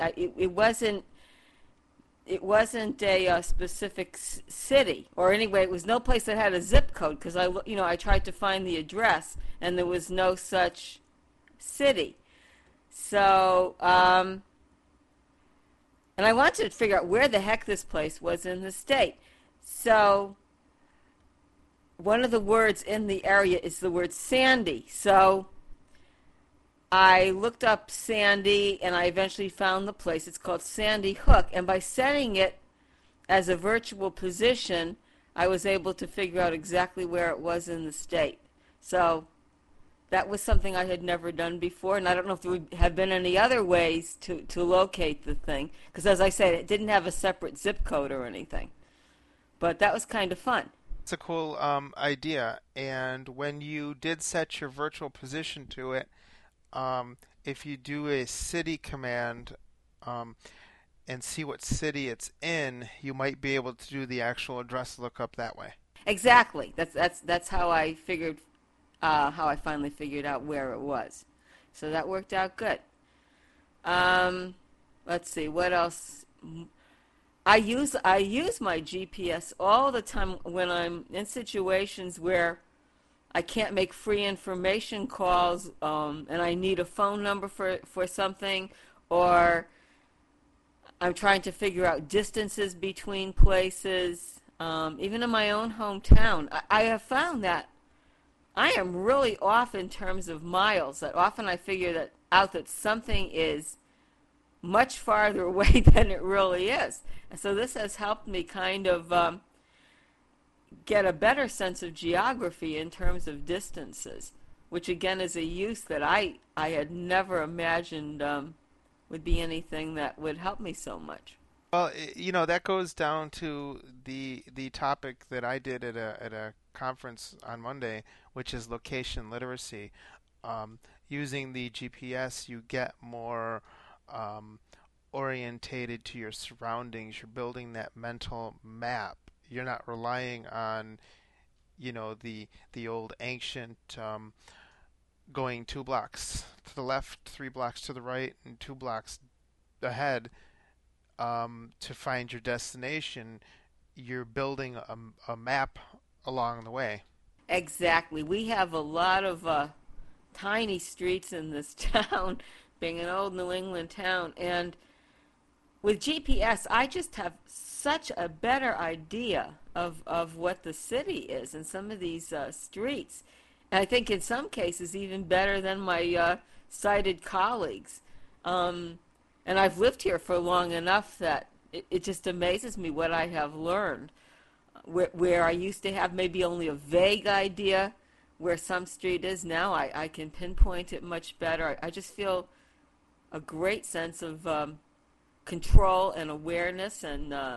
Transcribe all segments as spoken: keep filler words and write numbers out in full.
I, it, it wasn't it wasn't a, uh specific s- city, or anyway, it was no place that had a zip code, because I you know I tried to find the address and there was no such city. So um, and I wanted to figure out where the heck this place was in the state. So one of the words in the area is the word Sandy. So I looked up Sandy, and I eventually found the place. It's called Sandy Hook, and by setting it as a virtual position, I was able to figure out exactly where it was in the state. So that was something I had never done before, and I don't know if there would have been any other ways to, to locate the thing, because as I said, it didn't have a separate zip code or anything. But that was kind of fun. It's a cool um, idea. And when you did set your virtual position to it, um, if you do a city command um, and see what city it's in, you might be able to do the actual address lookup that way. Exactly. That's that's that's how I figured, uh, how I finally figured out where it was. So that worked out good. Um, let's see, what else? I use I use my G P S all the time when I'm in situations where I can't make free information calls, um, and I need a phone number for for something, or I'm trying to figure out distances between places. Um, even in my own hometown, I, I have found that I am really off in terms of miles. That often I figure that out that something is much farther away than it really is. And so this has helped me kind of um, get a better sense of geography in terms of distances, which again is a use that I, I had never imagined um, would be anything that would help me so much. Well, i- you know, that goes down to the the topic that I did at a at a conference on Monday, which is location literacy. Um, using the G P S, you get more um, orientated to your surroundings. You're building that mental map. You're not relying on, you know, the the old ancient um, going two blocks to the left, three blocks to the right, and two blocks ahead um, to find your destination. You're building a, a map along the way. Exactly. We have a lot of uh, tiny streets in this town, being an old New England town, and with G P S, I just have such a better idea of, of what the city is in some of these uh, streets. And I think in some cases even better than my uh, sighted colleagues. Um, and I've lived here for long enough that it, it just amazes me what I have learned. Where, where I used to have maybe only a vague idea where some street is, now I, I can pinpoint it much better. I, I just feel a great sense of um, control and awareness, and uh,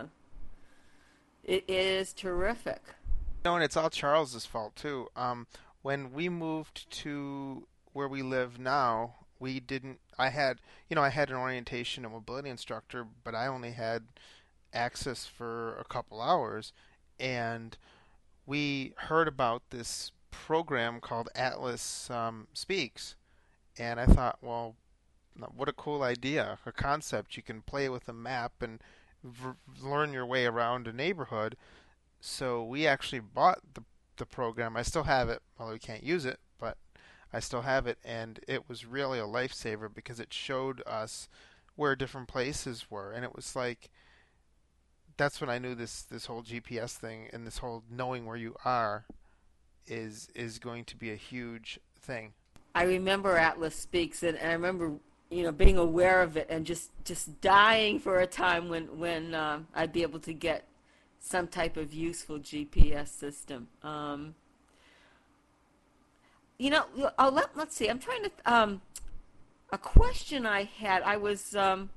it is terrific. No, and it's all Charles's fault too. Um, when we moved to where we live now, we didn't. I had, you know, I had an orientation and mobility instructor, but I only had access for a couple hours, and we heard about this program called Atlas um, Speaks, and I thought, well, what a cool idea, a concept. You can play with a map and v- learn your way around a neighborhood. So we actually bought the the program. I still have it, although we can't use it, but I still have it, and it was really a lifesaver because it showed us where different places were, and it was like that's when I knew this this whole G P S thing and this whole knowing where you are is is going to be a huge thing. I remember Atlas Speaks, and, and I remember you know being aware of it and just just dying for a time when when uh, I'd be able to get some type of useful G P S system. Um, you know, oh, let, let's see. I'm trying to. Um, a question I had. I was. Um,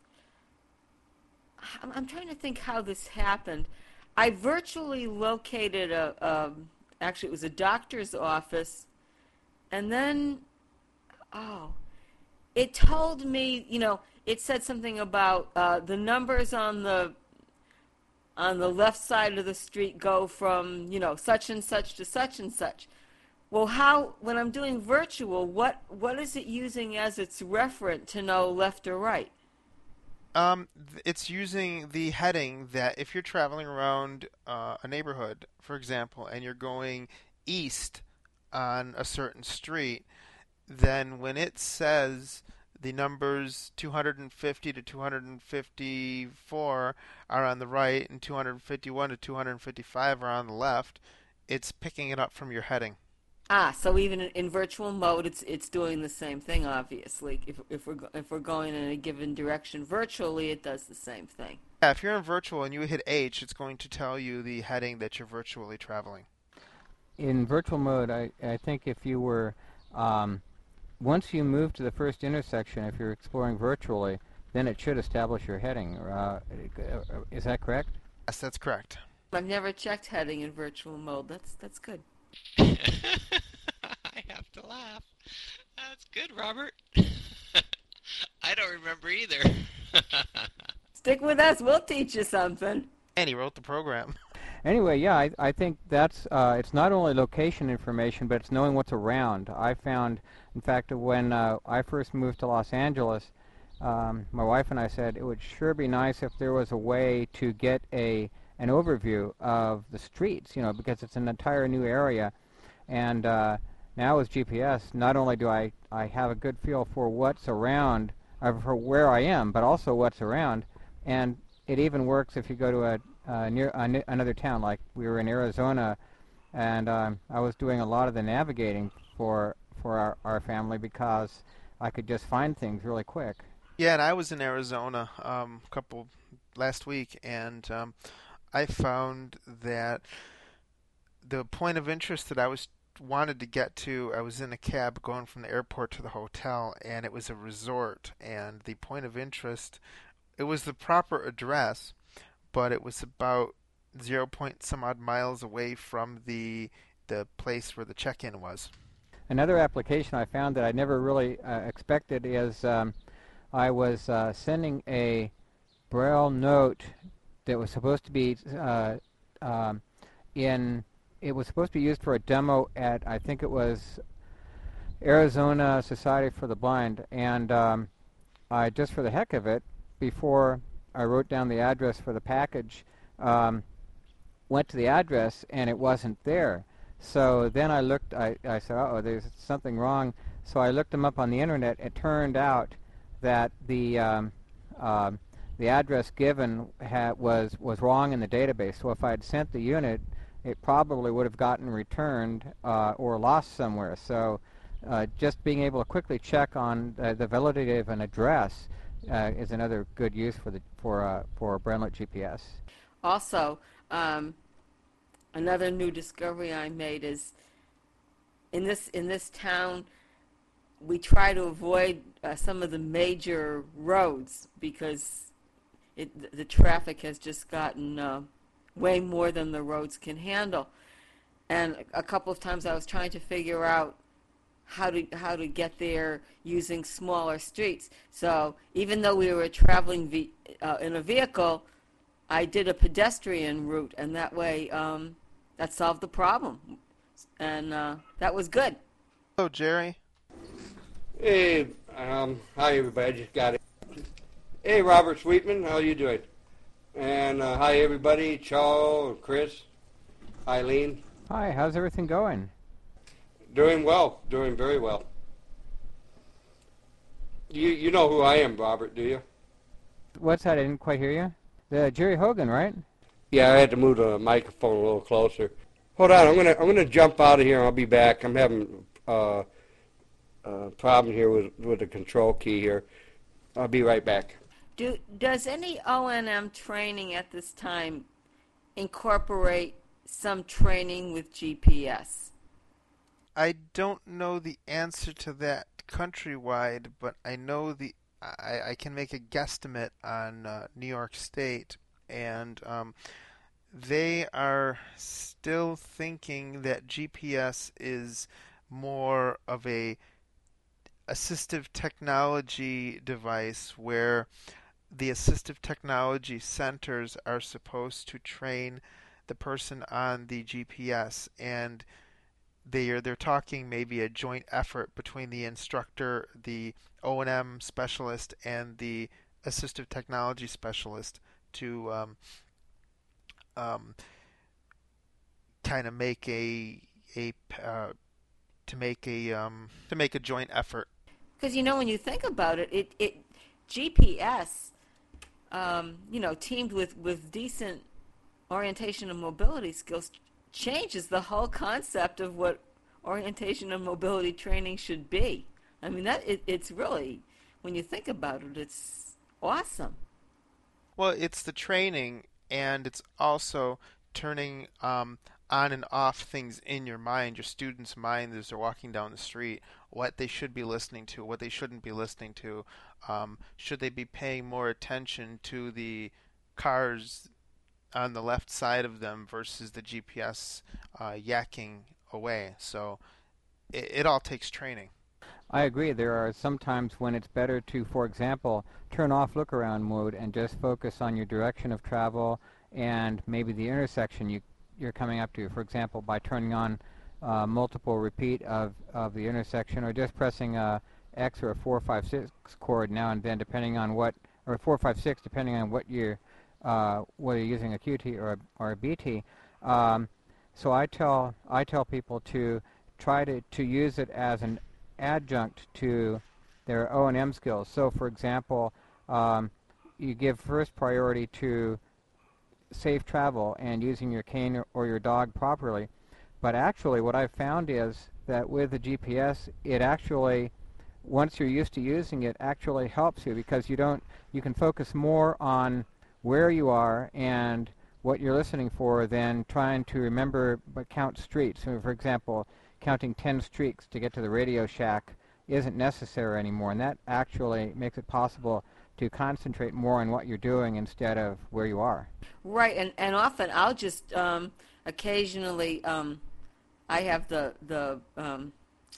I'm, I'm trying to think how this happened. I virtually located a. Um, actually, it was a doctor's office, and then, oh, it told me. You know, it said something about uh, the numbers on the on the left side of the street go from, you know, such and such to such and such. Well, how, when I'm doing virtual, what what is it using as its referent to know left or right? Um, th- it's using the heading that if you're traveling around uh, a neighborhood, for example, and you're going east on a certain street, then when it says the numbers two hundred fifty to two hundred fifty-four are on the right and two hundred fifty-one to two hundred fifty-five are on the left, it's picking it up from your heading. Ah, so even in, in virtual mode, it's it's doing the same thing. Obviously, if if we're go- if we're going in a given direction virtually, it does the same thing. Yeah, if you're in virtual and you hit H, it's going to tell you the heading that you're virtually traveling. In virtual mode, I, I think if you were, um, once you move to the first intersection, if you're exploring virtually, then it should establish your heading. Uh, is that correct? Yes, that's correct. I've never checked heading in virtual mode. That's that's good. I have to laugh. That's good, Robert. I don't remember either. Stick with us. We'll teach you something. And he wrote the program. Anyway, yeah, I, I think that's, uh, it's not only location information, but it's knowing what's around. I found, in fact, when uh, I first moved to Los Angeles, um, my wife and I said it would sure be nice if there was a way to get a an overview of the streets, you know, because it's an entire new area. And uh, now with G P S, not only do I, I have a good feel for what's around, uh, for where I am, but also what's around. And it even works if you go to a uh, near uh, n- another town, like we were in Arizona, and um, I was doing a lot of the navigating for for our, our family because I could just find things really quick. Yeah, and I was in Arizona um, a couple last week, and um, I found that the point of interest that I was wanted to get to, I was in a cab going from the airport to the hotel, and it was a resort, and the point of interest, it was the proper address, but it was about zero point some odd miles away from the the place where the check-in was. Another application I found that I never really uh, expected is um, I was uh, sending a Braille note that was supposed to be uh, um, in, it was supposed to be used for a demo at, I think it was Arizona Society for the Blind, and um, I, just for the heck of it, before I wrote down the address for the package, um, went to the address and it wasn't there. So then I looked, I, I said, uh-oh, there's something wrong. So I looked them up on the internet. It turned out that the um, uh, the address given ha- was, was wrong in the database. So if I had sent the unit, it probably would have gotten returned uh, or lost somewhere. So uh, just being able to quickly check on uh, the validity of an address uh, is another good use for the for uh, for Braillelet G P S. Also, um, another new discovery I made is in this in this town, we try to avoid uh, some of the major roads because it, the traffic has just gotten uh, way more than the roads can handle. And a couple of times I was trying to figure out how to how to get there using smaller streets. So even though we were traveling ve- uh, in a vehicle, I did a pedestrian route, and that way um, that solved the problem, and uh, that was good. Hello, Jerry. Hey, um, hi everybody. I just got it. Hey, Robert Sweetman, how you doing? And uh, hi everybody, Charles, Chris, Eileen. Hi, how's everything going? Doing well, doing very well. You you know who I am, Robert, do you? What's that? I didn't quite hear you. The Jerry Hogan, right? Yeah, I had to move the microphone a little closer. Hold on, I'm gonna I'm gonna jump out of here. And I'll be back. I'm having uh, a problem here with with the control key here. I'll be right back. Do, does any O and M training at this time incorporate some training with G P S? I don't know the answer to that countrywide, but I know the I, I can make a guesstimate on uh, New York State, and um, they are still thinking that G P S is more of a assistive technology device where the assistive technology centers are supposed to train the person on the G P S, and they are they're talking maybe a joint effort between the instructor, the O and M specialist, and the assistive technology specialist to um, um, kind of make a a uh, to make a um, to make a joint effort. Because you know, when you think about it, it, it G P S, um, you know, teamed with, with decent orientation and mobility skills, changes the whole concept of what orientation and mobility training should be. I mean, that it, it's really, when you think about it, it's awesome. Well, it's the training, and it's also turning um, on and off things in your mind, your students' mind as they're walking down the street, what they should be listening to, what they shouldn't be listening to. Um, should they be paying more attention to the cars on the left side of them versus the G P S uh, yakking away? So it, it all takes training. I agree. There are some times when it's better to, for example, turn off look-around mode and just focus on your direction of travel and maybe the intersection you, you're coming up to. For example, by turning on uh, multiple repeat of, of the intersection, or just pressing a X or a four five six chord now and then, depending on what, or four five six, depending on what you're, uh, whether you're using a Q T or a, or a B T. Um, so I tell I tell people to try to, to use it as an adjunct to their O and M skills. So, for example, um, you give first priority to safe travel and using your cane or, or your dog properly. But actually, what I've found is that with the G P S, it actually, once you're used to using it, actually helps you, because you don't, you can focus more on where you are and what you're listening for than trying to remember but count streets. So, for example, counting ten streets to get to the Radio Shack isn't necessary anymore, and that actually makes it possible to concentrate more on what you're doing instead of where you are. Right, and, and often I'll just um, occasionally, um, I have the, the um,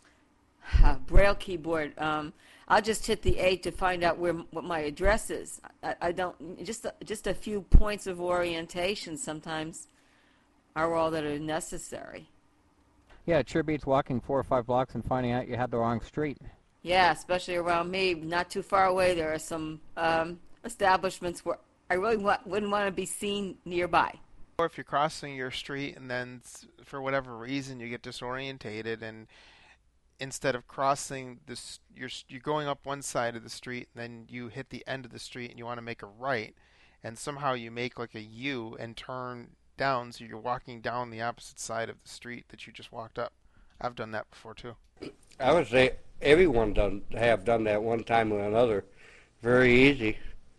uh, Braille keyboard. Um, I'll just hit the A to find out where what my address is. I, I don't, just a, just a few points of orientation sometimes are all that are necessary. Yeah, it sure beats walking four or five blocks and finding out you had the wrong street. Yeah, especially around me, not too far away, there are some um, establishments where I really wa- wouldn't want to be seen nearby. Or if you're crossing your street and then for whatever reason you get disorientated, and instead of crossing this, you're you're going up one side of the street, and then you hit the end of the street and you want to make a right, and somehow you make like a U and turn down, so you're walking down the opposite side of the street that you just walked up. I've done that before too. I would say everyone done have done that one time or another. Very easy.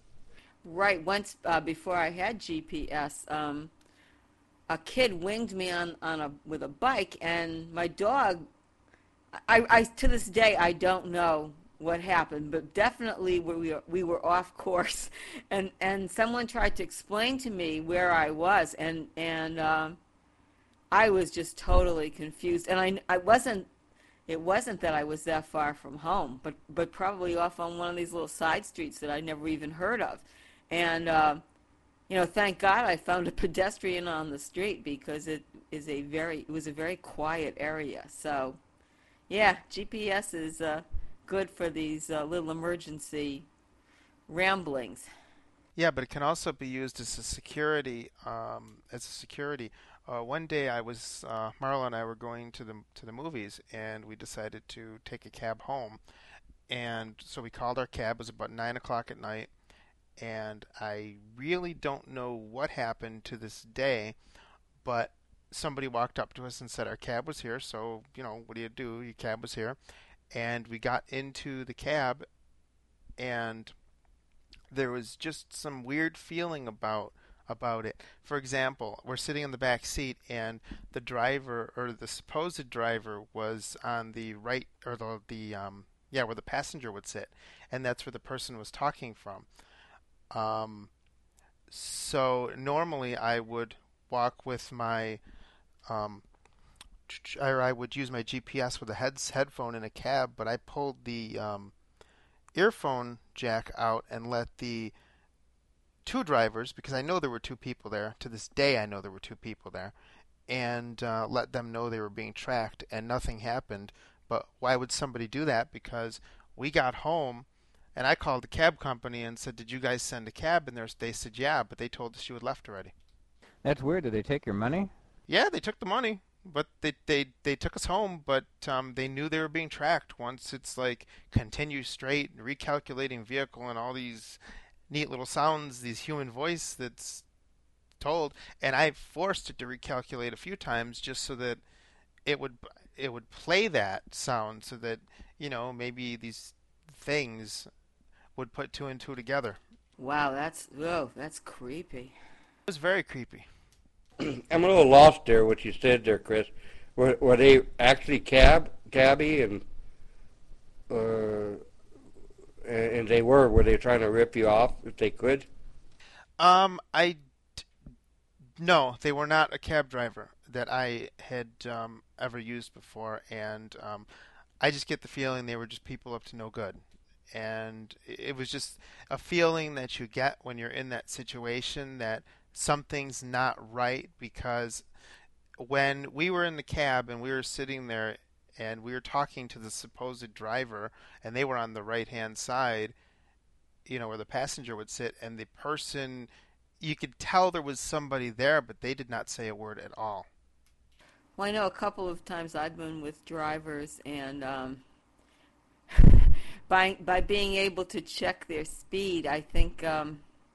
Right. Once uh, before I had G P S, um, a kid winged me on, on a with a bike, and my dog. I, I to this day I don't know what happened, but definitely we were we were off course, and and someone tried to explain to me where I was, and and um, I was just totally confused, and I I wasn't. It wasn't that I was that far from home, but but probably off on one of these little side streets that I never even heard of, and uh, you know, thank God I found a pedestrian on the street, because it is a very it was a very quiet area. So, yeah, G P S is uh, good for these uh, little emergency ramblings. Yeah, but it can also be used as a security um, as a security. Uh, one day I was uh, Marla and I were going to the to the movies, and we decided to take a cab home. And so we called our cab. It was about nine o'clock at night, and I really don't know what happened to this day, but somebody walked up to us and said our cab was here. So, you know, what do you do? Your cab was here, and we got into the cab, and there was just some weird feeling about about it. For example, we're sitting in the back seat, and the driver, or the supposed driver, was on the right, or the the um yeah, where the passenger would sit, and that's where the person was talking from. Um, so normally I would walk with my um, or I would use my G P S with a heads headphone in a cab, but I pulled the um, earphone jack out and let the two drivers, because I know there were two people there. To this day, I know there were two people there, and uh, let them know they were being tracked, and nothing happened. But why would somebody do that? Because we got home, And I called the cab company and said, "Did you guys send a cab?" And there's- they said, "Yeah," but they told us you had left already. That's weird. Did they take your money? Yeah, they took the money, but they they they took us home. But um, they knew they were being tracked. Once it's like continue straight, recalculating vehicle, and all these neat little sounds, these human voice that's told, and I forced it to recalculate a few times just so that it would it would play that sound, so that you know maybe these things would put two and two together. Wow, that's whoa, that's creepy. It was very creepy. I'm a little lost there. What you said there, Chris. Were were they actually cab cabby and uh, and and they were were they trying to rip you off if they could? Um, I No, they were not a cab driver that I had um, ever used before, and um, I just get the feeling they were just people up to no good. And it was just a feeling that you get when you're in that situation that something's not right, because when we were in the cab and we were sitting there and we were talking to the supposed driver and they were on the right hand side, you know, where the passenger would sit, and the person, you could tell there was somebody there, but they did not say a word at all. Well, I know a couple of times I've been with drivers, and um, by by being able to check their speed, I think um,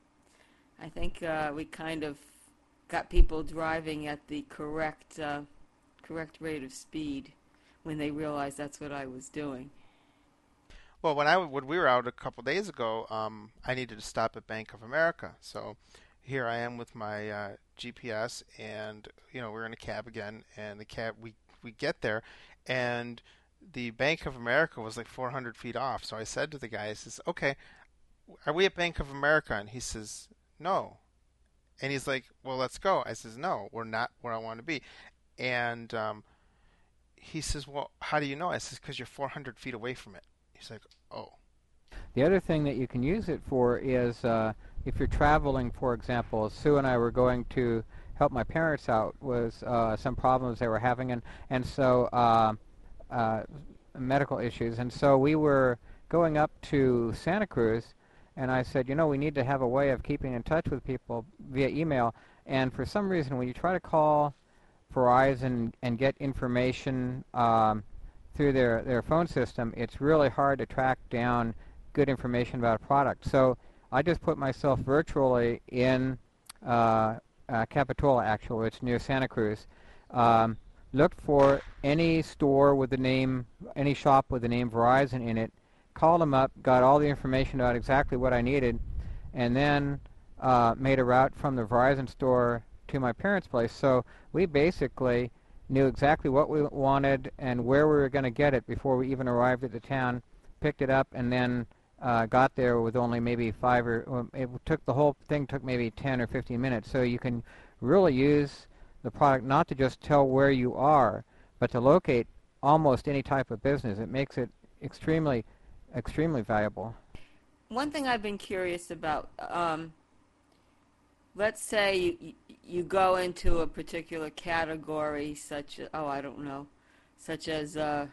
I think uh, we kind of got people driving at the correct uh, correct rate of speed when they realized that's what I was doing. Well, when I when we were out a couple days ago, um, I needed to stop at Bank of America. So here I am with my uh, G P S, and you know we're in a cab again, and the cab we we get there, and the Bank of America was like four hundred feet off. So I said to the guy, I says, "Okay, are we at Bank of America?" And he says, "No." And he's like, "Well, let's go." I says, "No, we're not where I want to be." And um, he says, "Well, how do you know?" I says, "Because you're four hundred feet away from it." He's like, "Oh." The other thing that you can use it for is uh, if you're traveling, for example. Sue and I were going to help my parents out with uh, some problems they were having, and and so uh, uh, medical issues, and so we were going up to Santa Cruz, and I said, you know, we need to have a way of keeping in touch with people via email. And for some reason, when you try to call Verizon and get information um, through their, their phone system, it's really hard to track down good information about a product. So I just put myself virtually in uh, uh, Capitola, actually, which is near Santa Cruz. Um, looked for any store with the name, any shop with the name Verizon in it, called them up, got all the information about exactly what I needed, and then uh, made a route from the Verizon store to my parents' place. So we basically knew exactly what we wanted and where we were going to get it before we even arrived at the town, picked it up, and then uh, got there with only maybe five or, or it took the whole thing took maybe ten or fifteen minutes. So you can really use the product not to just tell where you are, but to locate almost any type of business. It makes it extremely, extremely valuable. One thing I've been curious about, um, let's say you, you go into a particular category, such as, oh, I don't know, such as uh,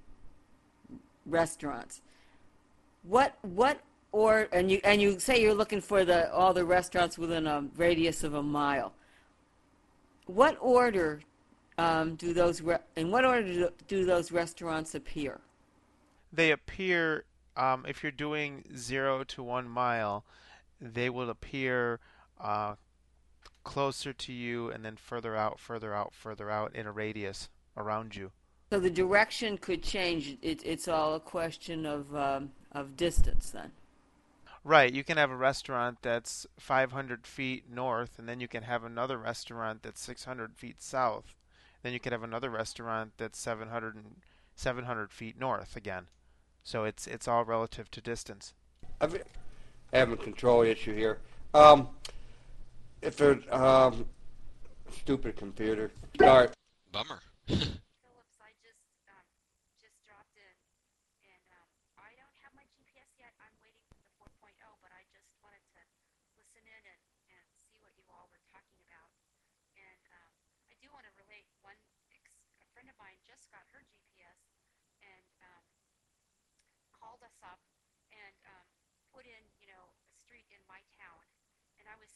restaurants. What what or and you and you say you're looking for the all the restaurants within a radius of a mile. What order um, do those re- in what order do, do those restaurants appear? They appear, um, if you're doing zero to one mile, they will appear uh, closer to you and then further out, further out, further out in a radius around you. So the direction could change. It, it's all a question of um, of distance then. Right, you can have a restaurant that's five hundred feet north, and then you can have another restaurant that's six hundred feet south. Then you could have another restaurant that's seven hundred and seven hundred feet north again. So it's it's all relative to distance. I'm having a control issue here. Um, if there's um, stupid computer, start. Bummer. Phillips, I just um, just dropped in, and um, I don't have my G P S yet. I'm waiting for the four point oh, but I just wanted to listen in and, and see what you all were talking about. And um, I do want to relate one. Ex- a friend of mine just got her G P S and um, called us up, and um,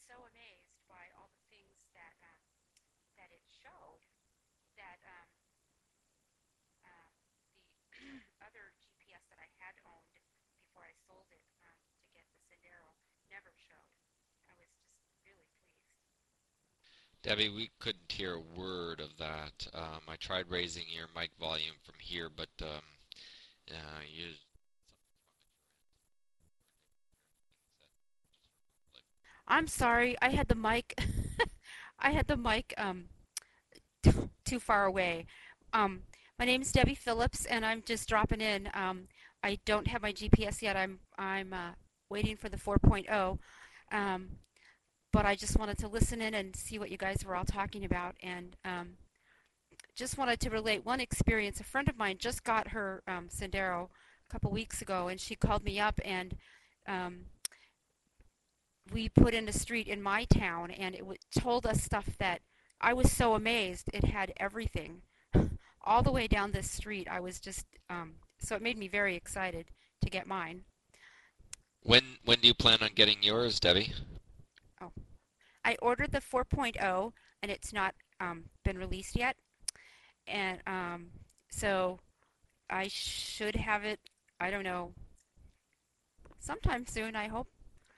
so amazed by all the things that um, that it showed that um, um, the other G P S that I had owned before I sold it um, to get the Sendero never showed. I was just really pleased. Debbie, we couldn't hear a word of that. Um, I tried raising your mic volume from here, but um, uh, you. I'm sorry. I had the mic. I had the mic um, too far away. Um, my name is Debbie Phillips, and I'm just dropping in. Um, I don't have my G P S yet. I'm I'm uh, waiting for the four point oh, um, but I just wanted to listen in and see what you guys were all talking about, and um, just wanted to relate one experience. A friend of mine just got her um, Sendero a couple weeks ago, and she called me up, and um, we put in a street in my town, and it w- told us stuff that I was so amazed. It had everything all the way down this street. I was just um, so it made me very excited to get mine. When when do you plan on getting yours, Debbie? Oh, I ordered the four point oh, and it's not um, been released yet, and um, so I should have it. I don't know, sometime soon. I hope.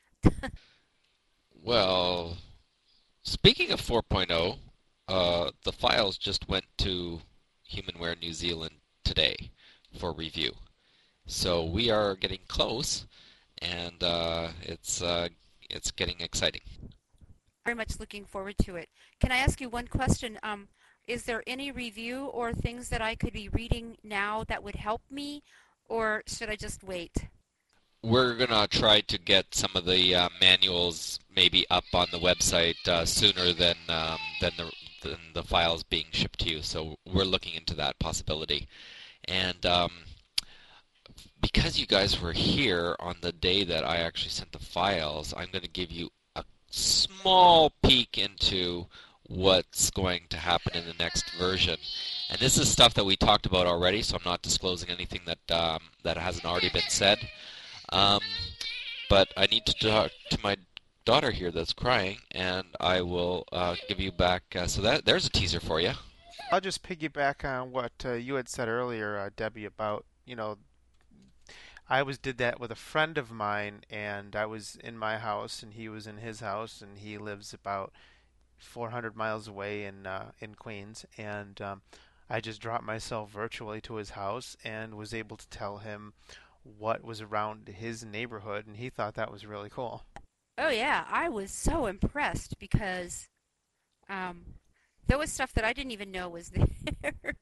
Well, speaking of four point oh, uh, the files just went to Humanware New Zealand today for review. So we are getting close, and uh, it's uh, it's getting exciting. Very much looking forward to it. Can I ask you one question? Um, is there any review or things that I could be reading now that would help me, or should I just wait? We're gonna try to get some of the uh, manuals maybe up on the website uh, sooner than um, than the than the files being shipped to you. So we're looking into that possibility. And um, because you guys were here on the day that I actually sent the files, I'm going to give you a small peek into what's going to happen in the next version. And this is stuff that we talked about already, so I'm not disclosing anything that um, that hasn't already been said. Um, but I need to talk to my daughter here that's crying, and I will uh, give you back. Uh, so that there's a teaser for you. I'll just piggyback on what uh, you had said earlier, uh, Debbie, about, you know, I was did that with a friend of mine, and I was in my house, and he was in his house, and he lives about four hundred miles away in uh, in Queens, and um, I just dropped myself virtually to his house and was able to tell him what was around his neighborhood, and he thought that was really cool. Oh yeah, I was so impressed because um, there was stuff that I didn't even know was there.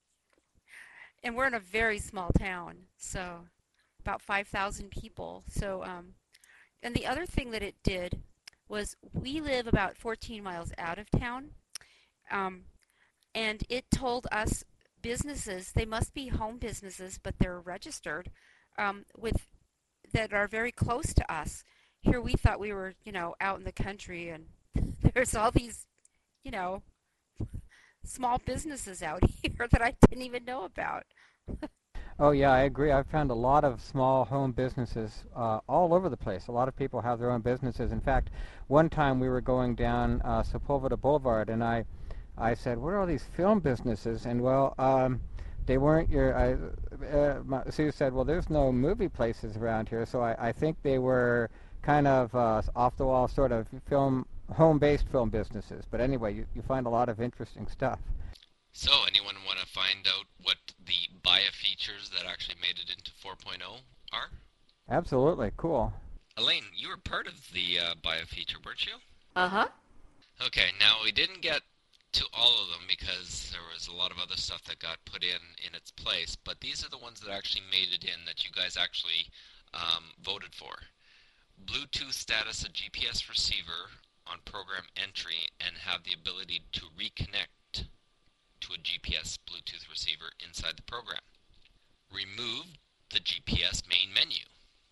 And we're in a very small town, so about five thousand people. So, um, and the other thing that it did was we live about fourteen miles out of town, um, and it told us businesses, they must be home businesses, but they're registered um, with that are very close to us. Here we thought we were, you know, out in the country, and there's all these, you know, small businesses out here that I didn't even know about. Oh yeah, I agree. I've found a lot of small home businesses uh, all over the place. A lot of people have their own businesses. In fact, one time we were going down uh, Sepulveda Boulevard, and I, I said, "What are all these film businesses?" And well, um, they weren't your. I, uh, my, Sue said, "Well, there's no movie places around here," so I, I think they were kind of uh, off-the-wall sort of film, home-based film businesses. But anyway, you, you find a lot of interesting stuff. So, anyone want to find out what the B I A features that actually made it into four point oh are? Absolutely, cool. Elaine, you were part of the uh, B I A feature, weren't you? Uh-huh. Okay, now we didn't get to all of them because there was a lot of other stuff that got put in in its place, but these are the ones that actually made it in that you guys actually um, voted for. Bluetooth status a G P S receiver on program entry and have the ability to reconnect to a G P S Bluetooth receiver inside the program. Remove the G P S main menu.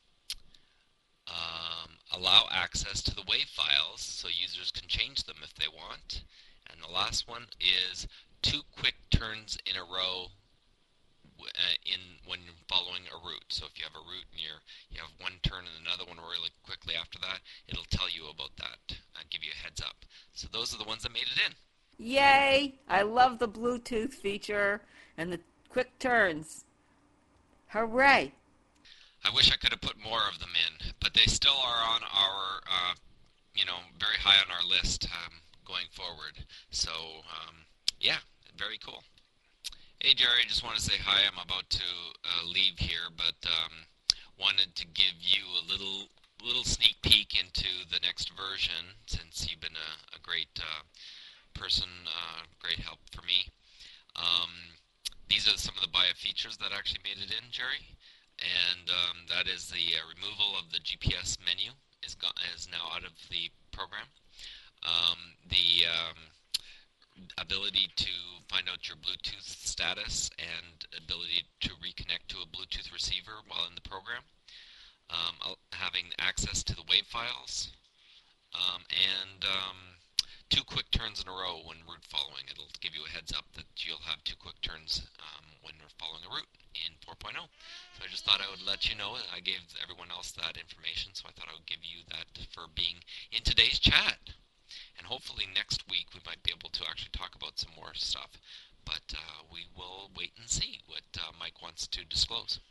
Um, allow access to the WAV files so users can change them if they want. And the last one is two quick turns in a row uh, in when you're following a route. So if you have a route and you're, you have one turn and another one really quickly after that, it'll tell you about that uh, give you a heads up. So those are the ones that made it in. Yay! I love the Bluetooth feature and the quick turns. Hooray! I wish I could have put more of them in, but they still are on our, uh, you know, very high on our list um, going forward. So, um, yeah, very cool. Hey, Jerry, just want to say hi. I'm about to uh, leave here, but um, wanted to give you a little little sneak peek into the next version, since you've been a, a great uh, person, uh, great help for me. Um, these are some of the bio features that actually made it in, Jerry. And um, that is the uh, removal of the G P S menu is go is now out of the program. Um, the um, ability to find out your Bluetooth status and ability to reconnect to a Bluetooth receiver while in the program. Um, having access to the WAV files. Um, and um, two quick turns in a row when route following. It'll give you a heads up that you'll have two quick turns um, when you're following a route in four point oh. So I just thought I would let you know. I gave everyone else that information, so I thought I would give you that for being in today's chat. And hopefully next week we might be able to actually talk about some more stuff. But uh, we will wait and see what uh, Mike wants to disclose.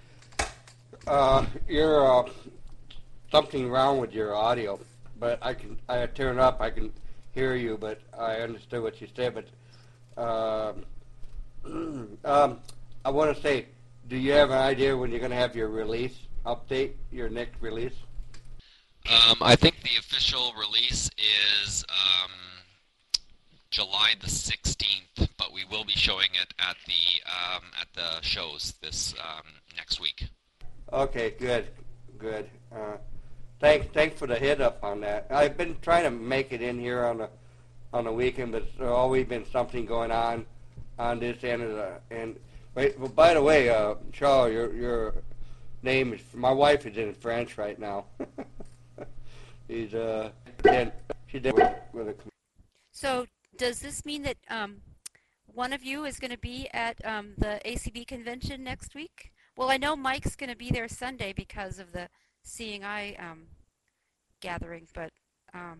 Uh, you're uh, something wrong with your audio, but I can I turn up. I can hear you, but I understood what you said. But uh, um, I want to say, do you have an idea when you're going to have your release update, your next release? Um, I think the official release is um, July the sixteenth, but we will be showing it at the um, at the shows this um, next week. Okay, good, good. Uh, thanks, thanks for the head up on that. I've been trying to make it in here on the on the weekend, but there's always been something going on on this end of the. And wait, well, by the way, uh, Charles, your your name is. My wife is in French right now. She's uh, and she did with, with a. So does this mean that um, one of you is going to be at um, the A C B convention next week? Well, I know Mike's going to be there Sunday because of the Seeing Eye um, gathering, but um,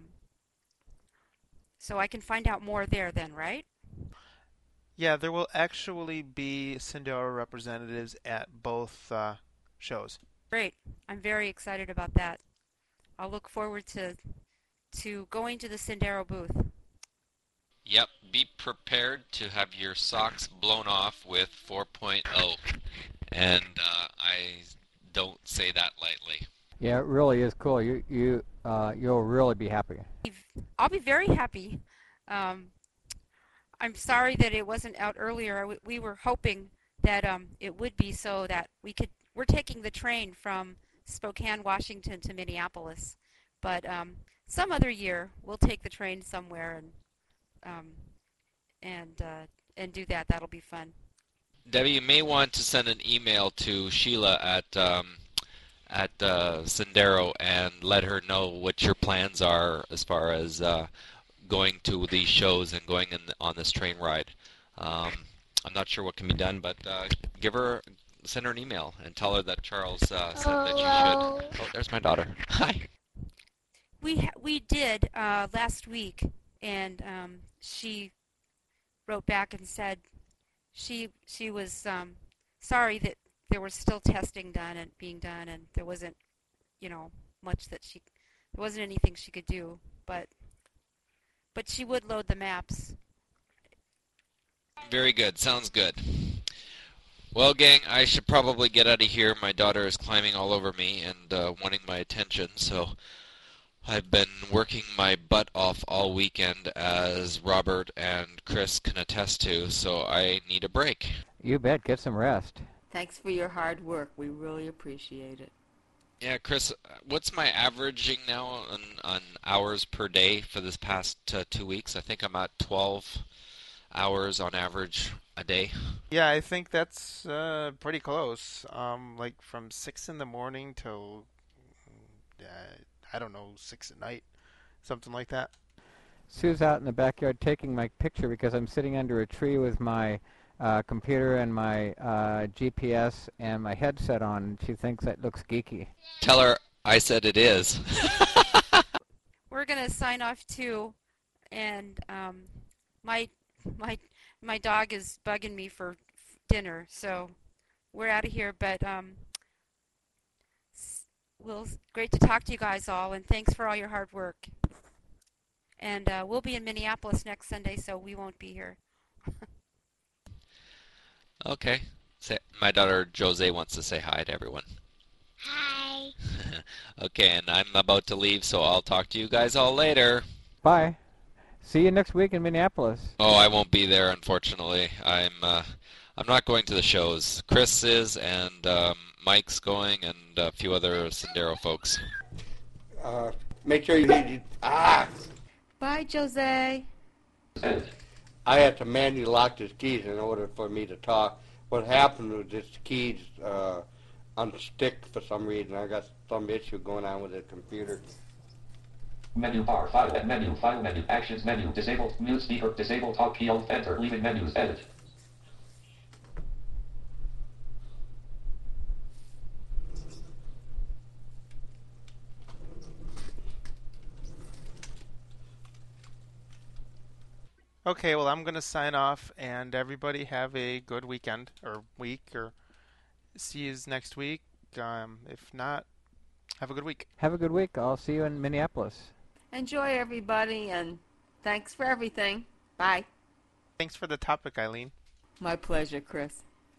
so I can find out more there then, right? Yeah, there will actually be Sendero representatives at both uh, shows. Great. I'm very excited about that. I'll look forward to to going to the Sendero booth. Yep, be prepared to have your socks blown off with four point oh. And uh, I don't say that lightly. Yeah, it really is cool. You you uh, you'll really be happy. I'll be very happy. Um, I'm sorry that it wasn't out earlier. We were hoping that um, it would be so that we could. We're taking the train from Spokane, Washington to Minneapolis, but um, some other year we'll take the train somewhere and um, and uh, and do that. That'll be fun. Debbie, you may want to send an email to Sheila at um, at uh, Sendero and let her know what your plans are as far as uh, going to these shows and going in the, on this train ride. Um, I'm not sure what can be done, but uh, give her, send her an email and tell her that Charles uh, said that you should. Oh, there's my daughter. Hi. We ha we did uh, last week, and um, she wrote back and said. She she was um, sorry that there was still testing done and being done, and there wasn't, you know, much that she there wasn't anything she could do, but but she would load the maps. Very good. Sounds good. Well, gang, I should probably get out of here. My daughter is climbing all over me and uh, wanting my attention, so I've been working my butt off all weekend, as Robert and Chris can attest to, so I need a break. You bet. Get some rest. Thanks for your hard work. We really appreciate it. Yeah, Chris, what's my averaging now on, on hours per day for this past uh, two weeks? I think I'm at twelve hours on average a day. Yeah, I think that's uh, pretty close. Um, like from six in the morning till uh, I don't know six at night, something like that. Sue's out in the backyard taking my picture because I'm sitting under a tree with my uh, computer and my uh, G P S and my headset on. She thinks that looks geeky. Tell her I said it is. We're gonna sign off too, and um, my my my dog is bugging me for dinner, so we're out of here. But um, well, great to talk to you guys all, and thanks for all your hard work. And uh, we'll be in Minneapolis next Sunday, so we won't be here. Okay. Say, my daughter Jose wants to say hi to everyone. Hi. Okay, and I'm about to leave, so I'll talk to you guys all later. Bye. See you next week in Minneapolis. Oh, I won't be there, unfortunately. I'm uh, I'm not going to the shows. Chris is, and um, Mike's going, and a few other Sendero folks. Uh, make sure you need ah. Bye, Jose. I had to manually lock his keys in order for me to talk. What happened was this keys uh, unstick for some reason. I got some issue going on with the computer. Menu bar, file, and menu, file menu, actions menu, disabled, mute speaker, disabled, talk key, alt, enter, leaving menus, edit. Okay, well, I'm going to sign off, and everybody have a good weekend or week, or see you next week. Um, if not, have a good week. Have a good week. I'll see you in Minneapolis. Enjoy, everybody, and thanks for everything. Bye. Thanks for the topic, Eileen. My pleasure, Chris.